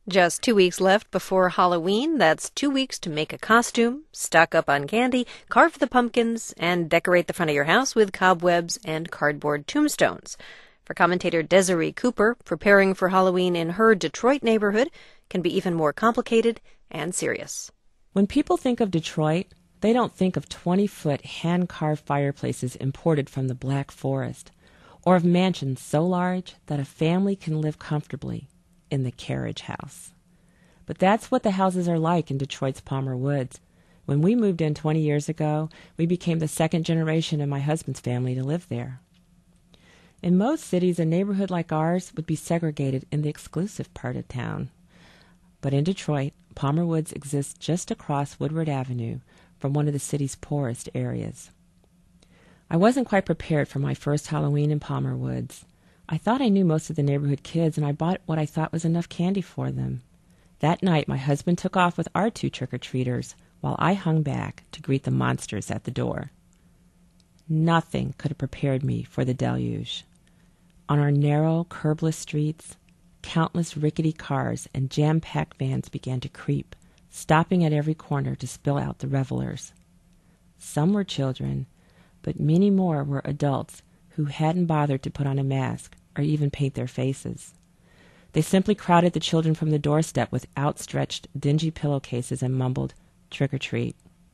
Just 2 weeks left before Halloween. That's 2 weeks to make a costume, stock up on candy, carve the pumpkins, and decorate the front of your house with cobwebs and cardboard tombstones. For commentator Desiree Cooper, preparing for Halloween in her Detroit neighborhood can be even more complicated and serious. When people think of Detroit, they don't think of 20-foot hand-carved fireplaces imported from the Black Forest, or of mansions so large that a family can live comfortably in the carriage house. But that's what the houses are like in Detroit's Palmer Woods. When we moved in 20 years ago, we became the second generation in my husband's family to live there. In most cities, a neighborhood like ours would be segregated in the exclusive part of town. But in Detroit, Palmer Woods exists just across Woodward Avenue from one of the city's poorest areas. I wasn't quite prepared for my first Halloween in Palmer Woods. I thought I knew most of the neighborhood kids, and I bought what I thought was enough candy for them. That night, my husband took off with our 2 trick-or-treaters, while I hung back to greet the monsters at the door. Nothing could have prepared me for the deluge. On our narrow, curbless streets, countless rickety cars and jam-packed vans began to creep, stopping at every corner to spill out the revelers. Some were children, but many more were adults who hadn't bothered to put on a mask or even paint their faces. They simply crowded the children from the doorstep with outstretched, dingy pillowcases and mumbled, "Trick or treat."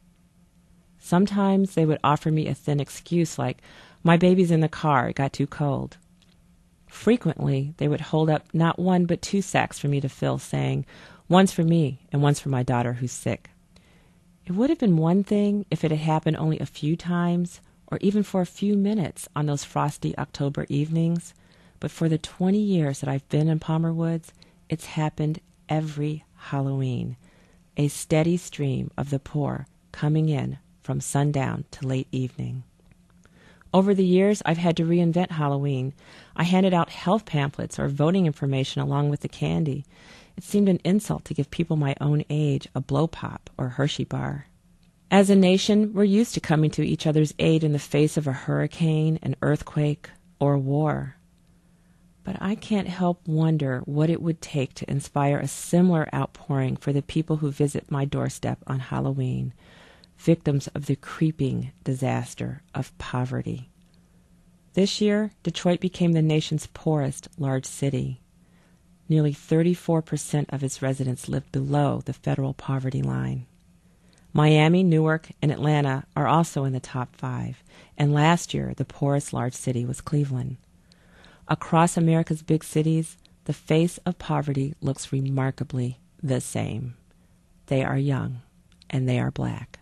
Sometimes they would offer me a thin excuse like, "My baby's in the car, it got too cold." Frequently, they would hold up not 1 but 2 sacks for me to fill, saying, "One's for me and one's for my daughter who's sick." It would have been one thing if it had happened only a few times, or even for a few minutes on those frosty October evenings, but for the 20 years that I've been in Palmer Woods, it's happened every Halloween, a steady stream of the poor coming in from sundown to late evening. Over the years, I've had to reinvent Halloween. I handed out health pamphlets or voting information along with the candy. It seemed an insult to give people my own age a blow pop or Hershey bar. As a nation, we're used to coming to each other's aid in the face of a hurricane, an earthquake, or war. But I can't help wonder what it would take to inspire a similar outpouring for the people who visit my doorstep on Halloween, victims of the creeping disaster of poverty. This year, Detroit became the nation's poorest large city. Nearly 34% of its residents live below the federal poverty line. Miami, Newark, and Atlanta are also in the top 5, and last year the poorest large city was Cleveland. Across America's big cities, the face of poverty looks remarkably the same. They are young, and they are black.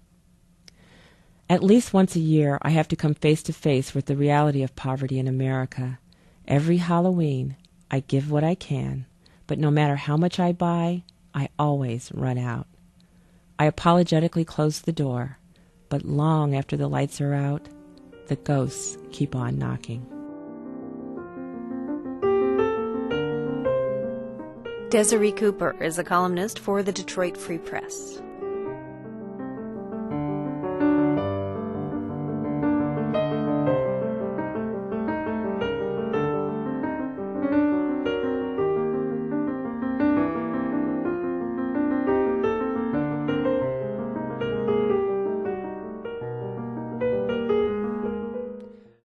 At least once a year, I have to come face to face with the reality of poverty in America. Every Halloween, I give what I can, but no matter how much I buy, I always run out. I apologetically close the door, but long after the lights are out, the ghosts keep on knocking. Desiree Cooper is a columnist for the Detroit Free Press.